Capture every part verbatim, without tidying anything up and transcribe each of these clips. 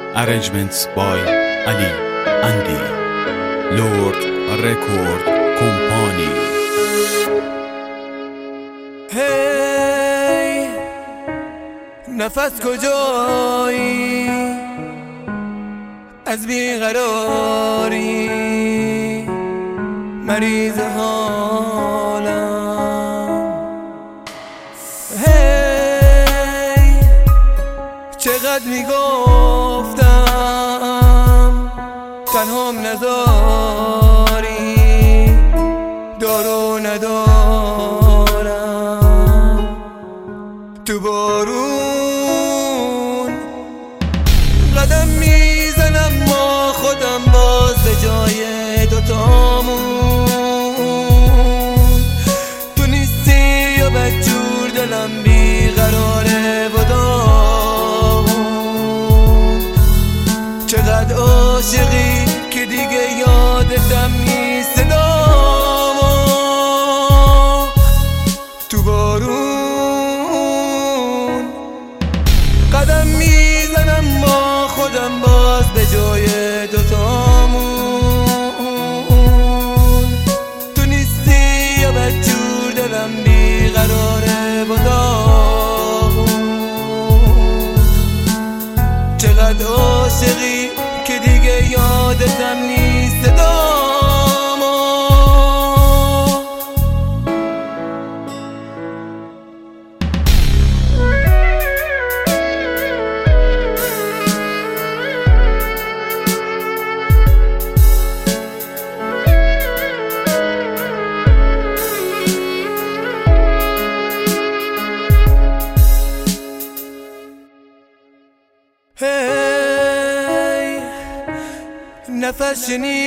Arrangements by Ali Andy, Lord Record Company. هی نفس کجایی از بیقراری مریض حالم. هی چقدر میگفتم تنهام نذاری، دارو ندارم تو بارون قدم میزنم ما خودم باز به جای دوتامون. تو نیستی یا بدجور دلم بیقراره و داغون. چقدر عاشقی که دیگه یادتم نیست صدامو تو بارون قدم میزنم ما خودم باز به جای دوتامون. تو نیستی یا بدجور دلم بیقراره و داغون. چقدر عاشقی که دیگه یادتم نیست صدامو. هی نفس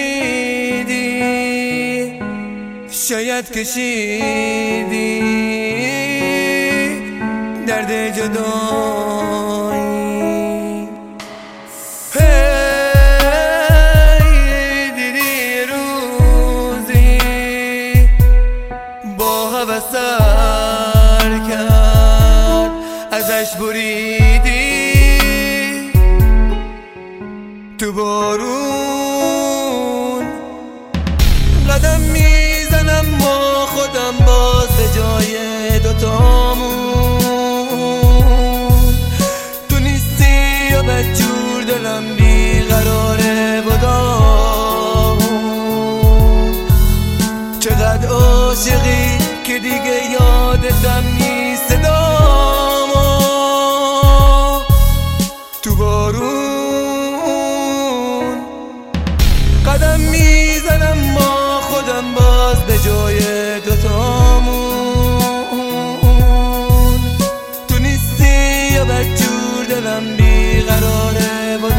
شنیدی شاید کشیدی درد جدایی. هی دیدی روزی با هوس سر کرد ازش بریدی تو بارون قدم میزنم ما خودم باز به جای دوتامون. تو نیستی یا بدجور دلم بیقراره و داغون. چقدر عاشقی که دیگه یادتم نیست صدامو تو بارون قدم میزنم ما خودم باز به جای دوتامون. تو نیستی یا بدجور دلم بیقراره و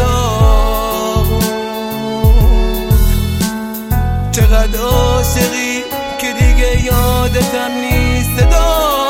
داغون. چقدر عاشقی که دیگه یادتم نیست صدا